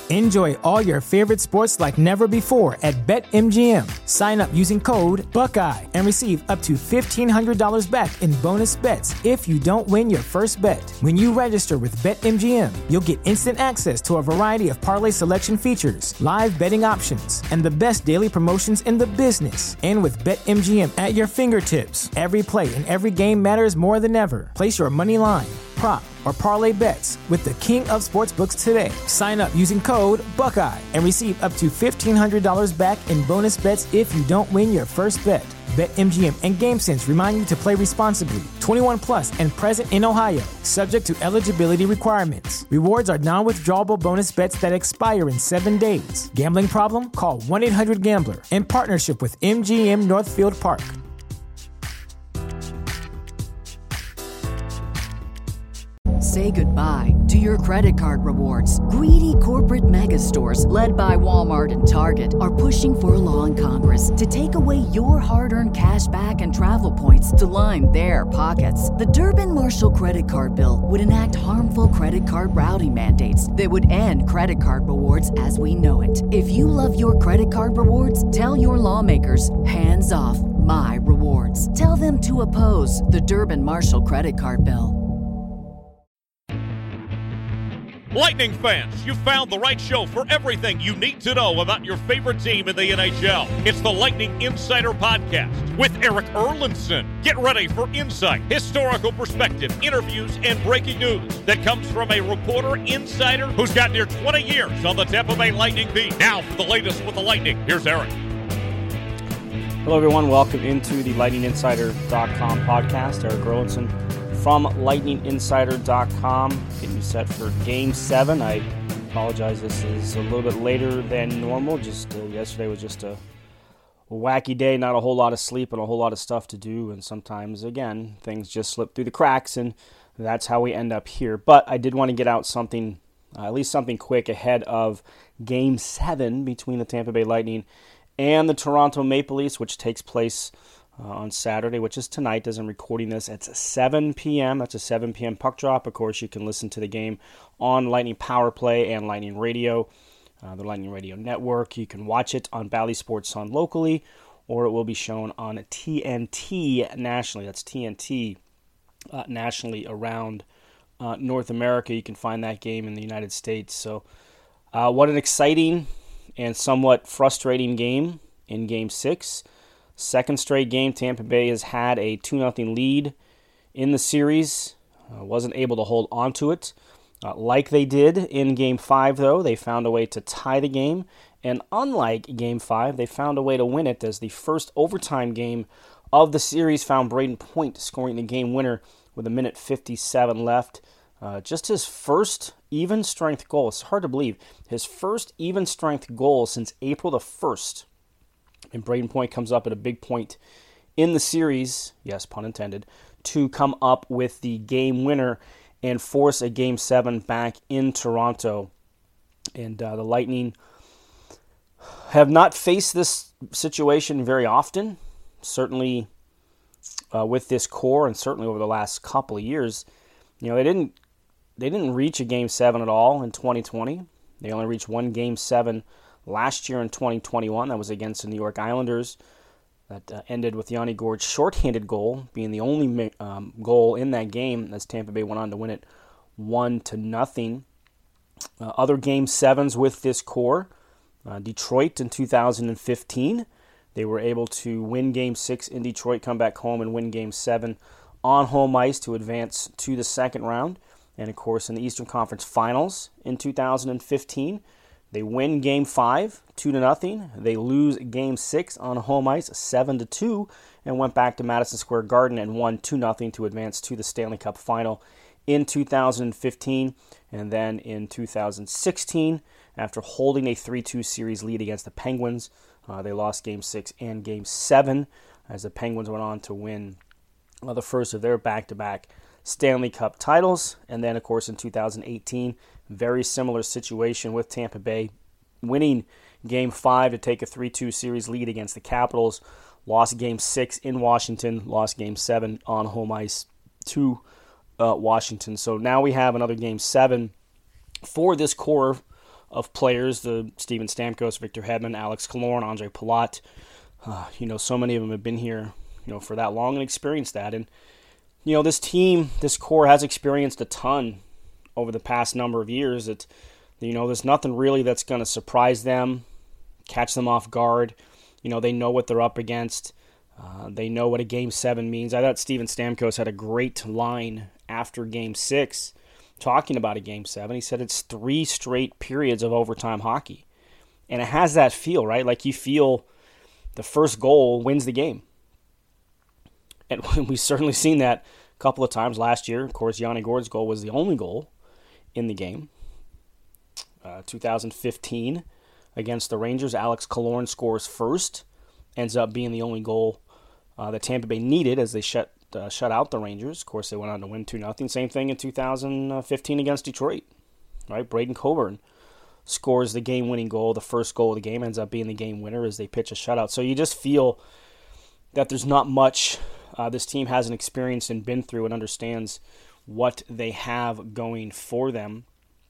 Enjoy all your favorite sports like never before at BetMGM. Sign up using code Buckeye and receive up to $1,500 back in bonus bets if you don't win your first bet. When you register with BetMGM, you'll get instant access to a variety of parlay selection features, live betting options, and the best daily promotions in the business. And with BetMGM at your fingertips, every play and every game matters more than ever. Place your money line, prop, or parlay bets with the king of sportsbooks today. Sign up using code Buckeye and receive up to $1,500 back in bonus bets if you don't win your first bet. BetMGM and GameSense remind you to play responsibly. 21 plus and present in Ohio, subject to eligibility requirements. Rewards are non-withdrawable bonus bets that expire in 7 days. Gambling problem? Call 1-800-GAMBLER. In partnership with MGM Northfield Park. Say goodbye to your credit card rewards. Greedy corporate mega stores, led by Walmart and Target, are pushing for a law in Congress to take away your hard-earned cash back and travel points to line their pockets. The Durbin-Marshall credit card bill would enact harmful credit card routing mandates that would end credit card rewards as we know it. If you love your credit card rewards, tell your lawmakers, hands off my rewards. Tell them to oppose the Durbin-Marshall credit card bill. Lightning fans, you found the right show for everything you need to know about your favorite team in the NHL. It's the Lightning Insider Podcast with Eric Erlandson. Get ready for insight, historical perspective, interviews, and breaking news that comes from a reporter insider who's got near 20 years on the Tampa Bay Lightning beat. Now for the latest with the Lightning, here's Eric. Hello everyone, welcome into the LightningInsider.com podcast. Eric Erlandson from LightningInsider.com, getting you set for Game 7. I apologize, this is a little bit later than normal. Yesterday was just a wacky day, not a whole lot of sleep and a whole lot of stuff to do, and sometimes, again, things just slip through the cracks, and that's how we end up here. But I did want to get out something, at least something quick, ahead of Game 7 between the Tampa Bay Lightning and the Toronto Maple Leafs, which takes place on Saturday, which is tonight as I'm recording this. It's 7 p.m. That's a 7 p.m. puck drop. Of course, you can listen to the game on Lightning Power Play and Lightning Radio, the Lightning Radio Network. You can watch it on Bally Sports Sun locally, or it will be shown on TNT nationally. That's TNT nationally around North America. You can find that game in the United States. So what an exciting and somewhat frustrating game in Game 6. Second straight game, Tampa Bay has had a 2-0 lead in the series. Wasn't able to hold on to it. Like they did in Game 5, though, they found a way to tie the game. And unlike Game 5, they found a way to win it, as the first overtime game of the series found Brayden Point scoring the game winner with 1:57 left. Just his first even-strength goal. It's hard to believe. His first even-strength goal since April the 1st. And Brayden Point comes up at a big point in the series, yes, pun intended, to come up with the game winner and force a Game 7 back in Toronto. And the Lightning have not faced this situation very often, certainly with this core and certainly over the last couple of years. You know, they didn't reach a Game 7 at all in 2020. They only reached one Game 7 last year in 2021. That was against the New York Islanders. That ended with Yanni Gourde's shorthanded goal being the only goal in that game, as Tampa Bay went on to win it 1-0. Other Game 7s with this core, Detroit in 2015. They were able to win Game 6 in Detroit, come back home and win Game 7 on home ice to advance to the second round. And of course, in the Eastern Conference Finals in 2015, they win Game 5, 2-0. They lose Game 6 on home ice, 7-2, and went back to Madison Square Garden and won 2-0 to advance to the Stanley Cup Final in 2015. And then in 2016, after holding a 3-2 series lead against the Penguins, they lost Game 6 and Game 7, as the Penguins went on to win the first of their back-to-back Stanley Cup titles. And then, of course, in 2018, very similar situation with Tampa Bay, winning Game 5 to take a 3-2 series lead against the Capitals, lost Game 6 in Washington, lost Game 7 on home ice to Washington. So now we have another Game 7 for this core of players, the Steven Stamkos, Victor Hedman, Alex Killorn, Andre Palat. So many of them have been here, for that long and experienced that. And, this team, this core has experienced a ton over the past number of years. There's nothing really that's going to surprise them, catch them off guard. They know what they're up against. They know what a Game 7 means. I thought Steven Stamkos had a great line after Game 6 talking about a Game 7. He said it's 3 straight periods of overtime hockey. And it has that feel, right? Like you feel the first goal wins the game. And we've certainly seen that a couple of times last year. Of course, Yanni Gourde's goal was the only goal in the game. 2015 against the Rangers, Alex Killorn scores first. Ends up being the only goal that Tampa Bay needed as they shut out the Rangers. Of course, they went on to win 2-0. Same thing in 2015 against Detroit. Right, Braden Coburn scores the game-winning goal. The first goal of the game ends up being the game winner as they pitch a shutout. So you just feel that there's not much this team hasn't experienced and been through and understands what they have going for them.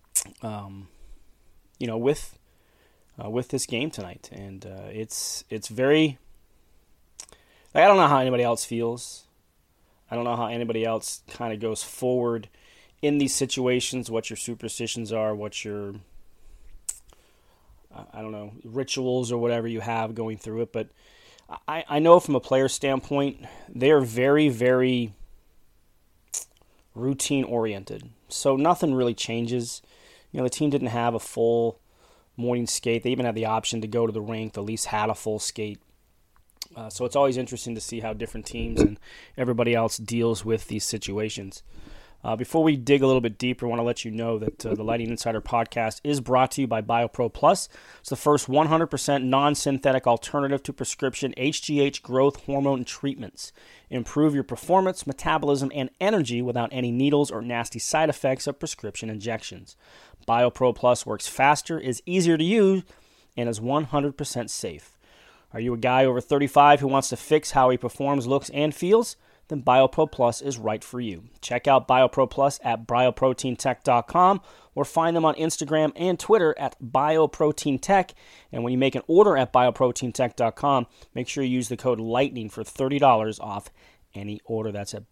With this game tonight, and it's very. I don't know how anybody else feels. I don't know how anybody else kind of goes forward in these situations. What your superstitions are, what your rituals or whatever you have going through it. But I know from a player standpoint, they are very, very routine oriented. So nothing really changes. The team didn't have a full morning skate. They even had the option to go to the rink. The Leafs had a full skate. So it's always interesting to see how different teams and everybody else deals with these situations. Before we dig a little bit deeper, I want to let you know that the Lightning Insider podcast is brought to you by BioPro Plus. It's the first 100% non-synthetic alternative to prescription HGH growth hormone treatments. Improve your performance, metabolism, and energy without any needles or nasty side effects of prescription injections. BioPro Plus works faster, is easier to use, and is 100% safe. Are you a guy over 35 who wants to fix how he performs, looks, and feels? Then BioPro Plus is right for you. Check out BioPro Plus at bioproteintech.com or find them on Instagram and Twitter at bioproteintech. And when you make an order at bioproteintech.com, make sure you use the code LIGHTNING for $30 off any order. That's at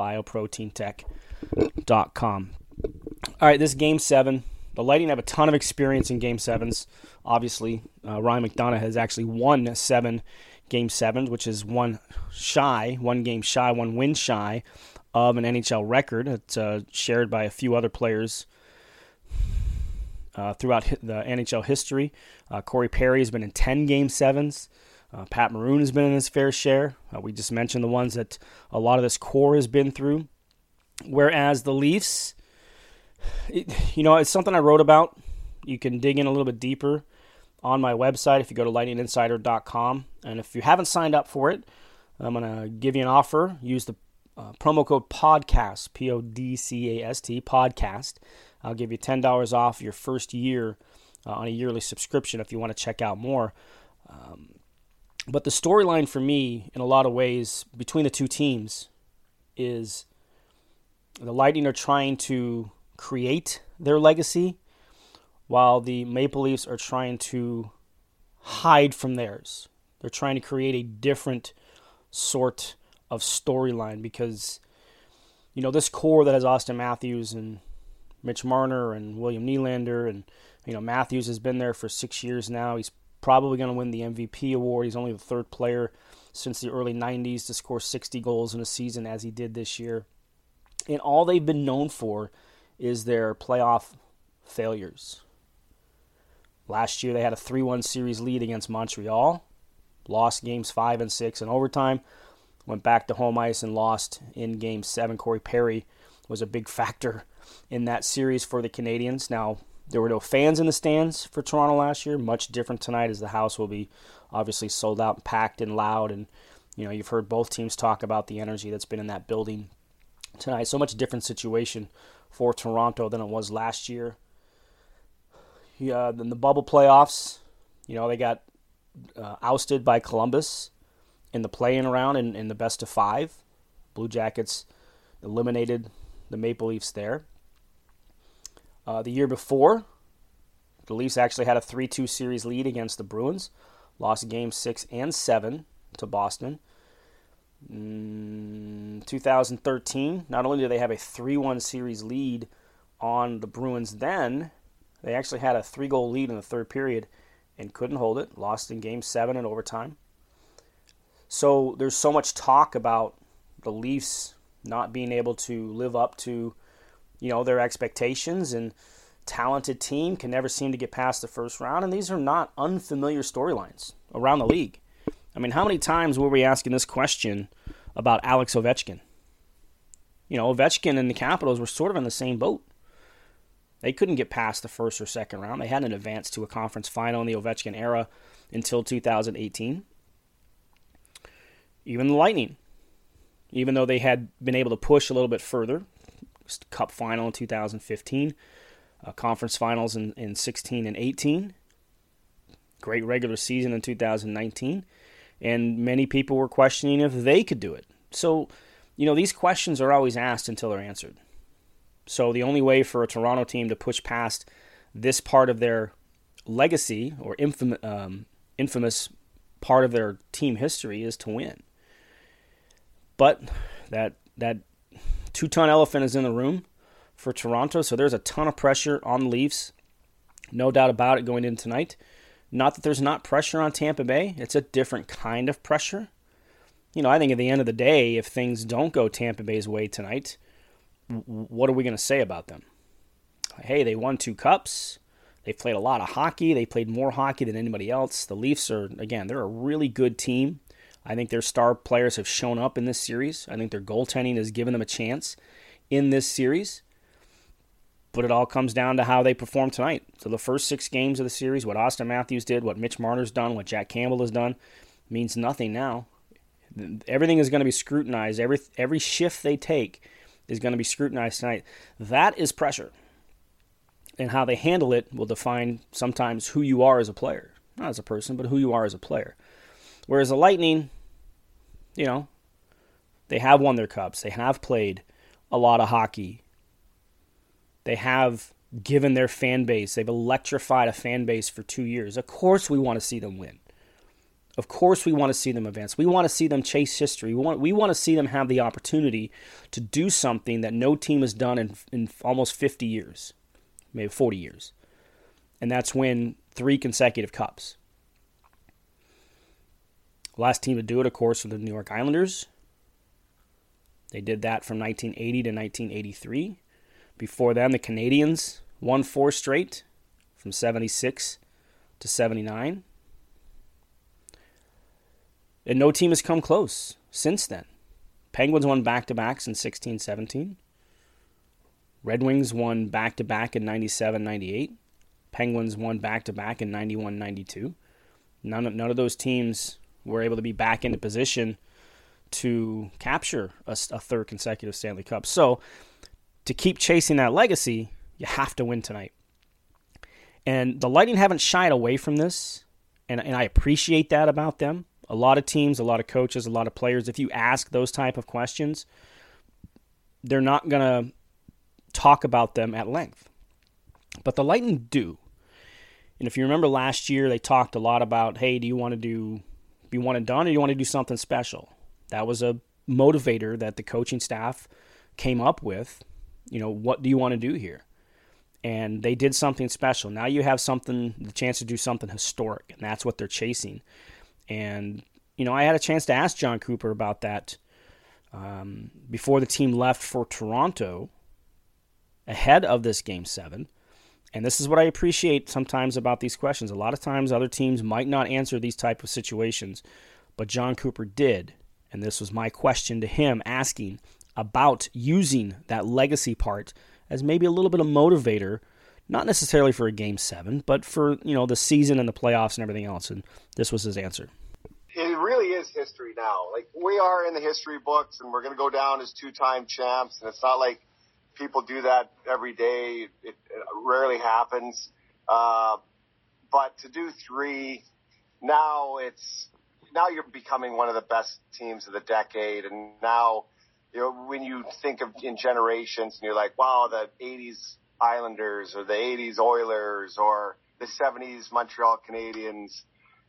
bioproteintech.com. All right, this Game 7. The Lightning have a ton of experience in Game 7s. Obviously, Ryan McDonagh has actually won 7 Game 7s, which is one win shy of an NHL record. It's shared by a few other players throughout the NHL history. Corey Perry has been in 10 Game 7s. Pat Maroon has been in his fair share. We just mentioned the ones that a lot of this core has been through. Whereas the Leafs, it's something I wrote about. You can dig in a little bit deeper on my website if you go to lightninginsider.com. And if you haven't signed up for it, I'm going to give you an offer. Use the promo code PODCAST, PODCAST, PODCAST. I'll give you $10 off your first year on a yearly subscription if you want to check out more. But the storyline for me, in a lot of ways, between the two teams is the Lightning are trying to create their legacy while the Maple Leafs are trying to hide from theirs. They're trying to create a different sort of storyline because, this core that has Austin Matthews and Mitch Marner and William Nylander and, Matthews has been there for 6 years now. He's probably going to win the MVP award. He's only the third player since the early 90s to score 60 goals in a season as he did this year. And all they've been known for is their playoff failures. Last year they had a 3-1 series lead against Montreal, lost games 5 and 6 in overtime, went back to home ice and lost in Game 7. Corey Perry was a big factor in that series for the Canadians. Now, there were no fans in the stands for Toronto last year. Much different tonight as the house will be obviously sold out and packed and loud. And, you've heard both teams talk about the energy that's been in that building tonight. So much different situation for Toronto than it was last year. In the bubble playoffs, they got ousted by Columbus in the play-in round in the best of 5. Blue Jackets eliminated the Maple Leafs there. The year before, The Leafs actually had a 3-2 series lead against the Bruins, lost Game 6 and 7 to Boston. 2013, not only did they have a 3-1 series lead on the Bruins then, they actually had a 3-goal lead in the third period and couldn't hold it, lost in Game 7 in overtime. So there's so much talk about the Leafs not being able to live up to, their expectations, and talented team can never seem to get past the first round, and these are not unfamiliar storylines around the league. I mean, how many times were we asking this question about Alex Ovechkin? Ovechkin and the Capitals were sort of in the same boat. They couldn't get past the first or second round. They hadn't advanced to a conference final in the Ovechkin era until 2018. Even the Lightning, even though they had been able to push a little bit further, Cup final in 2015, conference finals in 16 and 18, great regular season in 2019, and many people were questioning if they could do it. So, these questions are always asked until they're answered. So the only way for a Toronto team to push past this part of their legacy or infamous part of their team history is to win. But that 2-ton elephant is in the room for Toronto, so there's a ton of pressure on the Leafs. No doubt about it going in tonight. Not that there's not pressure on Tampa Bay. It's a different kind of pressure. I think at the end of the day, if things don't go Tampa Bay's way tonight, what are we going to say about them? Hey, they won 2 cups. They've played a lot of hockey. They played more hockey than anybody else. The Leafs are, again, they're a really good team. I think their star players have shown up in this series. I think their goaltending has given them a chance in this series. But it all comes down to how they perform tonight. So the first 6 games of the series, what Austin Matthews did, what Mitch Marner's done, what Jack Campbell has done, means nothing now. Everything is going to be scrutinized. Every shift they take is going to be scrutinized tonight. That is pressure. And how they handle it will define sometimes who you are as a player. Not as a person, but who you are as a player. Whereas the Lightning, they have won their cups. They have played a lot of hockey. They have given their fan base, they've electrified a fan base for 2 years. Of course we want to see them win. Of course we want to see them advance. We want to see them chase history. We want to see them have the opportunity to do something that no team has done in almost 50 years, maybe 40 years. And that's win 3 consecutive cups. Last team to do it, of course, were the New York Islanders. They did that from 1980 to 1983. Before then, the Canadiens won 4 straight from 76 to 79. And no team has come close since then. Penguins won back-to-backs in 16-17. Red Wings won back-to-back in 97-98. Penguins won back-to-back in 91-92. None of those teams were able to be back into position to capture a third consecutive Stanley Cup. So, to keep chasing that legacy, you have to win tonight. And the Lightning haven't shied away from this, and I appreciate that about them. A lot of teams, a lot of coaches, a lot of players, if you ask those type of questions, they're not going to talk about them at length. But the Lightning do. And if you remember last year, they talked a lot about, hey, do you want to be one and done, or do you want to do something special? That was a motivator that the coaching staff came up with. What do you want to do here? And they did something special. Now you have the chance to do something historic, and that's what they're chasing. And, I had a chance to ask John Cooper about that before the team left for Toronto ahead of this Game 7. And this is what I appreciate sometimes about these questions. A lot of times other teams might not answer these type of situations, but John Cooper did. And this was my question to him, asking about using that legacy part as maybe a little bit of motivator, not necessarily for a Game 7, but for, the season and the playoffs and everything else. And this was his answer. It really is history now. Like, we are in the history books, and we're going to go down as 2-time champs, and it's not like people do that every day. It rarely happens. But to do 3, now you're becoming one of the best teams of the decade, and now, when you think of in generations, and you're like, wow, the 80s Islanders or the 80s Oilers or the 70s Montreal Canadiens,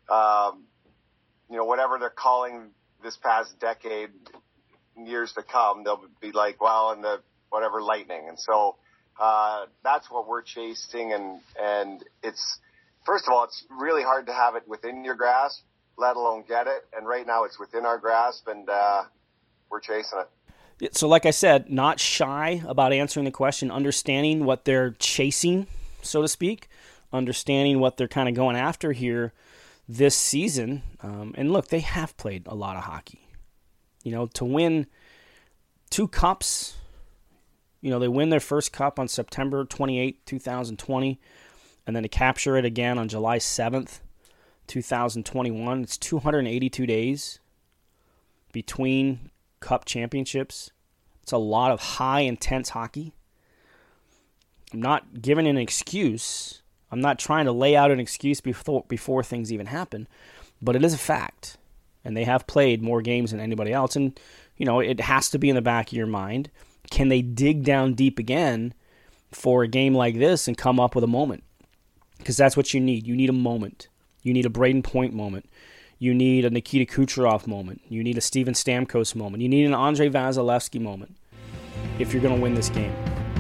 whatever they're calling this past decade, years to come, they'll be like, well, in the whatever Lightning. And so that's what we're chasing. And it's, first of all, it's really hard to have it within your grasp, let alone get it. And right now it's within our grasp, and we're chasing it. So like I said, not shy about answering the question, understanding what they're chasing, so to speak, understanding what they're kind of going after here this season. And look, they have played a lot of hockey. To win 2 cups, they win their first cup on September 28, 2020, and then to capture it again on July 7th, 2021. It's 282 days between cup championships. It's a lot of high, intense hockey. I'm not giving an excuse. I'm not trying to lay out an excuse before things even happen, but it is a fact. And they have played more games than anybody else. And, it has to be in the back of your mind. Can they dig down deep again for a game like this and come up with a moment? Because that's what you need. You need a moment. You need a Braden Point moment. You need a Nikita Kucherov moment. You need a Steven Stamkos moment. You need an Andrei Vasilevsky moment if you're going to win this game.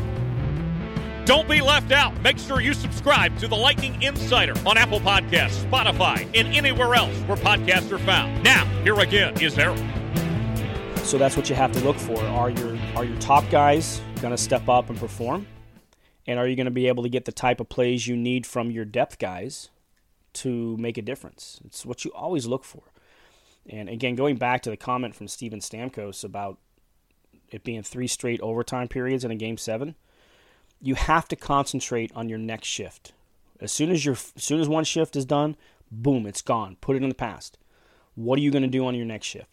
Don't be left out. Make sure you subscribe to the Lightning Insider on Apple Podcasts, Spotify, and anywhere else where podcasts are found. Now, here again is Eric. So that's what you have to look for. Are your top guys going to step up and perform? And are you going to be able to get the type of plays you need from your depth guys to make a difference? It's what you always look for. And again, going back to the comment from Steven Stamkos about it being 3 straight overtime periods in a Game 7, you have to concentrate on your next shift. As soon as one shift is done, boom, it's gone. Put it in the past. What are you going to do on your next shift?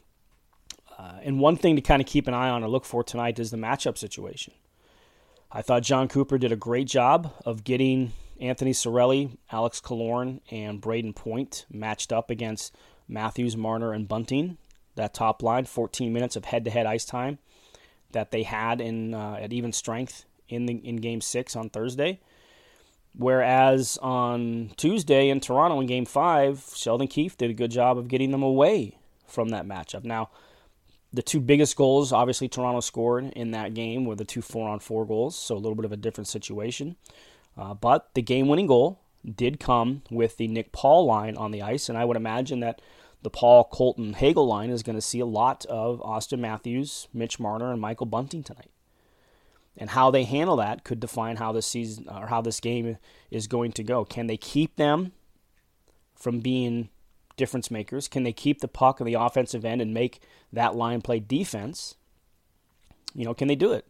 And one thing to kind of keep an eye on or look for tonight is the matchup situation. I thought John Cooper did a great job of getting Anthony Cirelli, Alex Killorn, and Braden Point matched up against Matthews, Marner, and Bunting. That top line, 14 minutes of head-to-head ice time that they had at even strength in Game 6 on Thursday. Whereas on Tuesday in Toronto in Game 5, Sheldon Keefe did a good job of getting them away from that matchup. Now, the 2 biggest goals, obviously, Toronto scored in that game were the 2 4-on-4 goals, so a little bit of a different situation. But the game-winning goal did come with the Nick Paul line on the ice, and I would imagine that the Paul, Colton, Hagel line is going to see a lot of Auston Matthews, Mitch Marner, and Michael Bunting tonight. And how they handle that could define how this season or how this game is going to go. Can they keep them from being difference makers? Can they keep the puck on the offensive end and make that line play defense? Can they do it?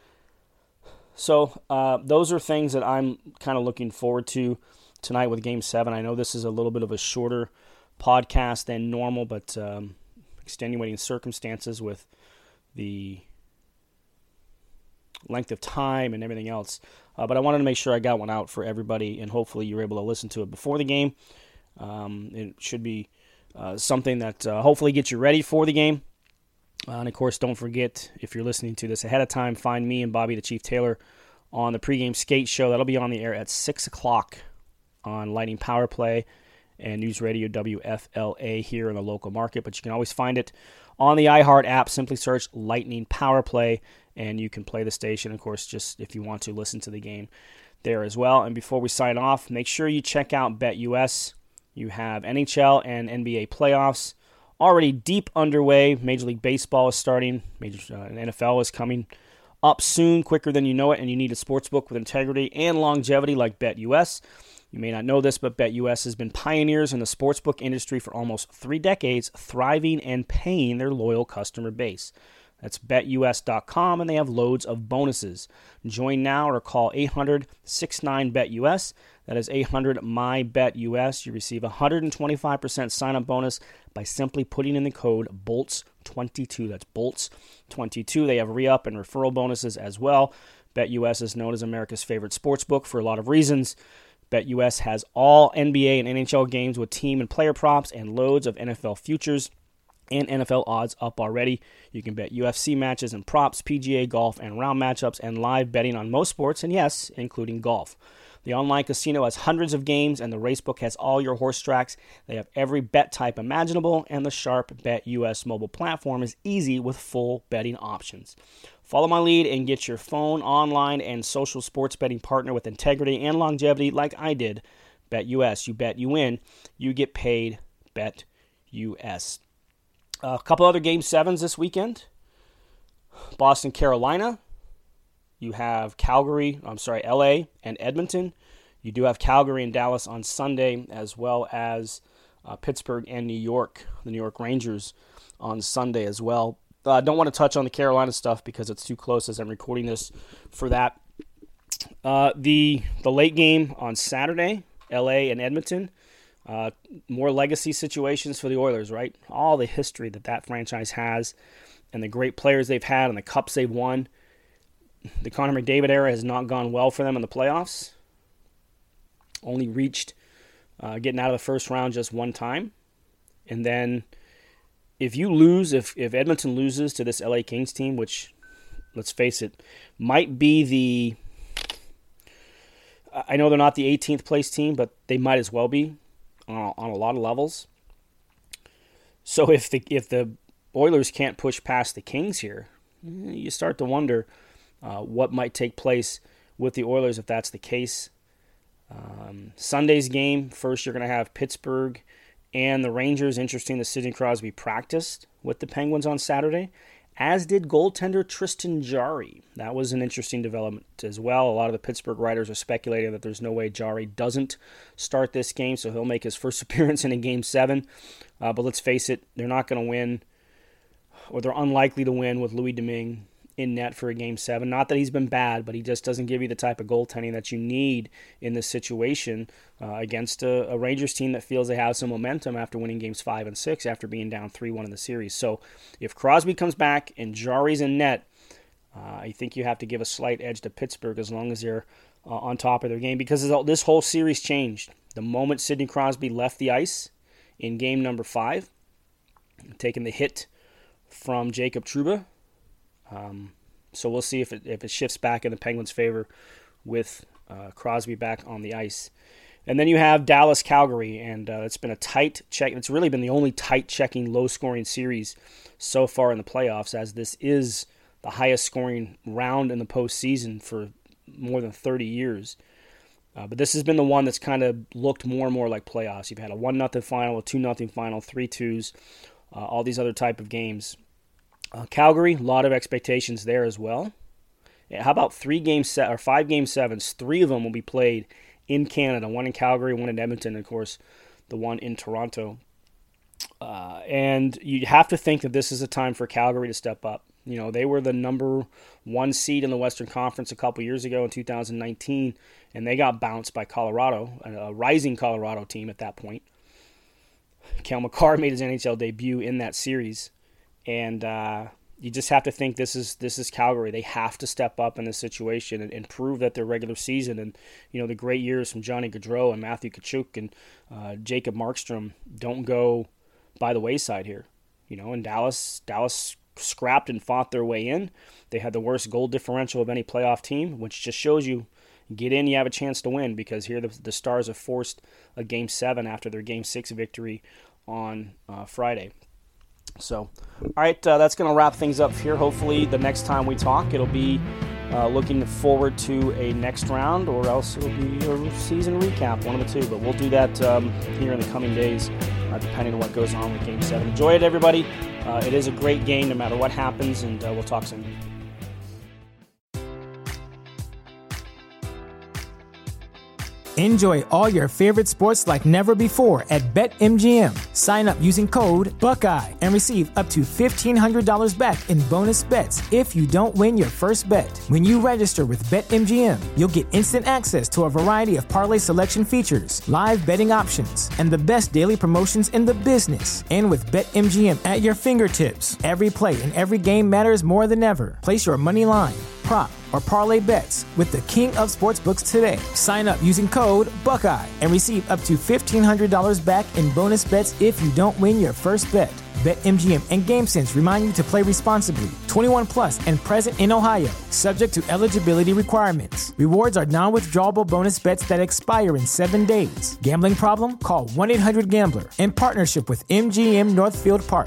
So those are things that I'm kind of looking forward to tonight with Game 7. I know this is a little bit of a shorter podcast than normal, but extenuating circumstances with the length of time and everything else. But I wanted to make sure I got one out for everybody, and hopefully you were able to listen to it before the game. It should be something that hopefully gets you ready for the game. And, of course, don't forget, if you're listening to this ahead of time, find me and Bobby the Chief Taylor on the pregame skate show. That'll be on the air at 6 o'clock on Lightning Power Play and News Radio WFLA here in the local market. But you can always find it on the iHeart app. Simply search Lightning Power Play, and you can play the station, of course, just if you want to listen to the game there as well. And before we sign off, make sure you check out BetUS. You have NHL and NBA playoffs already deep underway. Major League Baseball is starting. NFL is coming up soon, quicker than you know it, and you need a sportsbook with integrity and longevity like BetUS. You may not know this, but BetUS has been pioneers in the sportsbook industry for almost 3 decades, thriving and paying their loyal customer base. That's BetUS.com, and they have loads of bonuses. Join now or call 800-69-BET-US. That is 800-MY-BET-US. You receive a 125% sign-up bonus by simply putting in the code BOLTS22. That's BOLTS22. They have re-up and referral bonuses as well. BetUS is known as America's favorite sportsbook for a lot of reasons. BetUS has all NBA and NHL games with team and player props and loads of NFL futures. and NFL odds up already. You can bet UFC matches and props, PGA golf and round matchups, and live betting on most sports, and yes, including golf. The online casino has hundreds of games, and the Racebook has all your horse tracks. They have every bet type imaginable, and the Sharp Bet US mobile platform is easy with full betting options. Follow my lead and get your phone, online, and social sports betting partner with integrity and longevity like I did. Bet US. You bet, you win. You get paid. Bet US. A couple other Game 7s this weekend. Boston, Carolina. You have LA and Edmonton. You do have Calgary and Dallas on Sunday, as well as Pittsburgh and New York, the New York Rangers on Sunday as well. I don't want to touch on the Carolina stuff because it's too close as I'm recording this for that. The late game on Saturday, LA and Edmonton. More legacy situations for the Oilers, right? All the history that franchise has and the great players they've had and the cups they've won. The Connor McDavid era has not gone well for them in the playoffs. Only reached getting out of the first round just one time. And then if Edmonton loses to this LA Kings team, which, let's face it, might be I know they're not the 18th place team, but they might as well be on a lot of levels. So if the Oilers can't push past the Kings here, you start to wonder what might take place with the Oilers if that's the case. Sunday's game, first you're going to have Pittsburgh and the Rangers. Interesting that Sidney Crosby practiced with the Penguins on Saturday, as did goaltender Tristan Jarry. That was an interesting development as well. A lot of the Pittsburgh writers are speculating that there's no way Jarry doesn't start this game, so he'll make his first appearance in a Game 7. But let's face it, they're not going to win, or they're unlikely to win with Louis Domingue in net for a Game 7. Not that he's been bad, but he just doesn't give you the type of goaltending that you need in this situation against a Rangers team that feels they have some momentum after winning Games 5 and 6 after being down 3-1 in the series. So if Crosby comes back and Jarry's in net, I think you have to give a slight edge to Pittsburgh as long as they're on top of their game, because this whole series changed. The moment Sidney Crosby left the ice in game number 5, taking the hit from Jacob Trouba. So we'll see if it shifts back in the Penguins' favor with Crosby back on the ice. And then you have Dallas-Calgary, and it's been a tight check. It's really been the only tight-checking, low-scoring series so far in the playoffs, as this is the highest-scoring round in the postseason for more than 30 years. But this has been the one that's kind of looked more and more like playoffs. You've had a 1-0 final, a 2-0 final, 3-2s, all these other type of games. Calgary, a lot of expectations there as well. How about 5 Game 7s? 3 of them will be played in Canada. 1 in Calgary, 1 in Edmonton, and of course, the 1 in Toronto. And you have to think that this is a time for Calgary to step up. You know, they were the number 1 seed in the Western Conference a couple years ago in 2019, and they got bounced by Colorado, a rising Colorado team at that point. Cale Makar made his NHL debut in that series. And you just have to think this is Calgary. They have to step up in this situation and prove that their regular season and, you know, the great years from Johnny Gaudreau and Matthew Tkachuk and Jacob Markstrom don't go by the wayside here. You know, and Dallas scrapped and fought their way in. They had the worst goal differential of any playoff team, which just shows you get in, you have a chance to win, because here the Stars have forced a Game 7 after their Game 6 victory on Friday. So, all right, that's going to wrap things up here. Hopefully the next time we talk, it'll be looking forward to a next round, or else it'll be a season recap, one of the two. But we'll do that here in the coming days, depending on what goes on with Game 7. Enjoy it, everybody. It is a great game no matter what happens, and we'll talk soon. Enjoy all your favorite sports like never before at BetMGM. Sign up using code Buckeye and receive up to $1,500 back in bonus bets if you don't win your first bet. When you register with BetMGM, you'll get instant access to a variety of parlay selection features, live betting options, and the best daily promotions in the business. And with BetMGM at your fingertips, every play and every game matters more than ever. Place your money line, prop, or parlay bets with the king of sportsbooks today. Sign up using code Buckeye and receive up to $1,500 back in bonus bets if you don't win your first bet. BetMGM and GameSense remind you to play responsibly. 21 plus and present in Ohio, subject to eligibility requirements. Rewards are non-withdrawable bonus bets that expire in 7 days. Gambling problem? Call 1-800-GAMBLER. In partnership with MGM Northfield Park.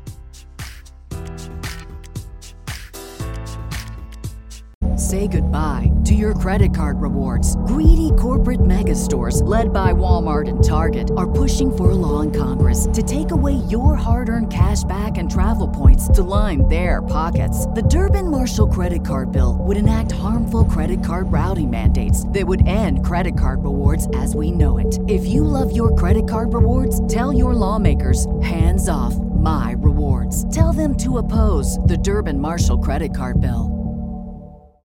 Say goodbye to your credit card rewards. Greedy corporate mega stores, led by Walmart and Target, are pushing for a law in Congress to take away your hard-earned cash back and travel points to line their pockets. The Durbin-Marshall credit card bill would enact harmful credit card routing mandates that would end credit card rewards as we know it. If you love your credit card rewards, tell your lawmakers, hands off my rewards. Tell them to oppose the Durbin-Marshall credit card bill.